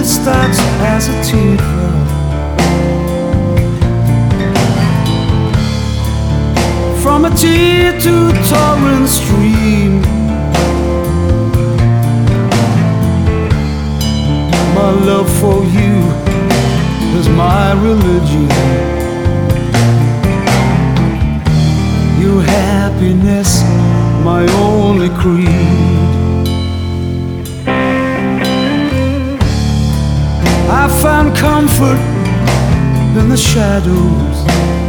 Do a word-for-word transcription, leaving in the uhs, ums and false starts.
starts as a teardrop. From a tear to a torrent stream, my love for you is my religion. Your happiness, my only creed. I found comfort in the shadows,